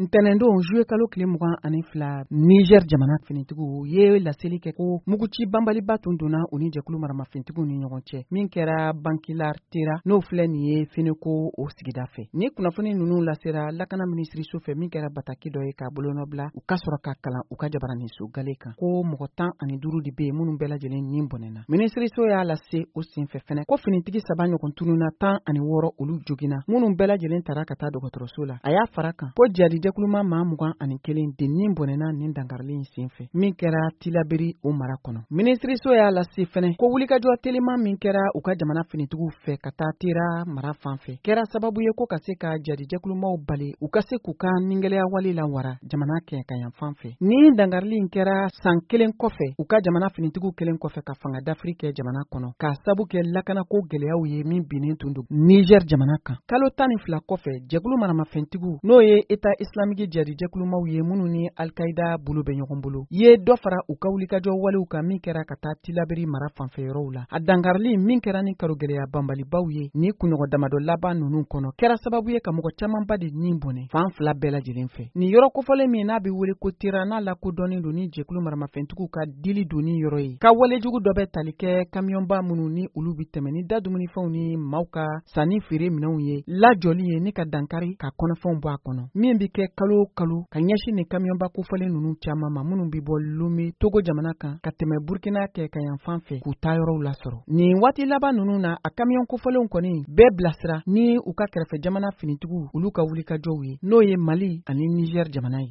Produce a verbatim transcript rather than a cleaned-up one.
ntɛnɛndon juillet kalo tile mugan ani fila Niger jamana finitigiw ye laseli kɛ ko muguci banbaliba tun donna u ni jɛkulu maramafɛntigiw ni ɲɔgɔn cɛ min kɛra Bankilar Tera n'o filɛ nin ye Feneko o sigida fɛ. Ni kunnafoni ninnu lasera lakana minisiriso fɛ min kɛra bataki dɔ ye k'a bolonɔbila u ka sɔrɔ ka kalan u ka jabaraninso gale kan ko mɔgɔ tan ani duuru de bɛ yen minnu bɛɛ lajɛlen nin bɔnɛna. Minisiriso y'a lase o senfɛ fɛnɛ ko finitigi saba ɲɔgɔn tununa tan ani wɔɔrɔ olu joginna minnu bɛɛ lajɛlen tara ka taa dɔgɔtɔrɔso la. A y'a fara kan ko jadijɛkuluma maa mugan ani kelen de nin bɔnɛna nin dangarili in senfɛ min kɛra Tilaberi o mara kɔnɔ. Minisiriso y'a lase fɛnɛ ko wulikajɔ telima min kɛra u ka jamana finitigiw fɛ ka taa Tera mara fan fɛ kɛra sababu ye ko ka se ka jadijɛkulumaw bali u ka se k'u ka ningɛlɛya wale la wara jamana kɛ ka yan fan fɛ. Ni dangarili in kɛra san kelen kɔfɛ u ka jamana finitigiw kelen kɔfɛ ka fanga dafiri kɛ jamana kɔnɔ k'a sabu kɛ lakanako gɛlɛyaw ye min binnen tun don Niger jamana kan. Kalo tan ni fila kɔfɛ jɛkulu maramafɛntigiw n'o ye État islamique jadijɛkulumaw ye minnu ni Al-Qaïda bolo bɛ ɲɔgɔn bolo ye dɔ fara u ka wulikajɔ walew kan min kɛra ka taa Tilaberi mara fanfɛ yɔrɔw la. A dangarili min kɛra ni karogɛlɛya banbalibaw ye ni kunɲɔgɔn damadɔ laban ninnu kɔnɔ kɛra sababu ye ka mɔgɔ camanba de nin bɔnɛ fan fila bɛɛ lajɛlen fɛ. Nin yɔrɔ kofɔlen min n'a bɛ wele ko Tera n'a lakodɔnnen don ni jɛkulu maramafɛntigiw ka dili donni yɔrɔ ye ka walejugu dɔ bɛ tali kɛ kamiyɔnba minnu ni olu bi tɛmɛ ni da dumunifɛnw ni maaw ka sanni feere minɛnw ye lajɔli ye ni ka dankari ka kɔnɔfɛnw bɔ a kɔnɔ min bi kɛ kalo kalo ka ɲɛsin ni kamiyɔnba kofɔlen ninnu caman ma minnu bi bɔ Lome Togo jamana kan ka tɛmɛ Burkina kɛ ka yan fan fɛ k'u taa yɔrɔw lasɔrɔ. Nin waati laban ninnu na a kamiyɔn kofɔlenw kɔni bɛɛ bilasira ni u ka kɛrɛfɛ jamana finitigiw olu ka wulikajɔw ye n'o ye Mali ani Niger jamana ye.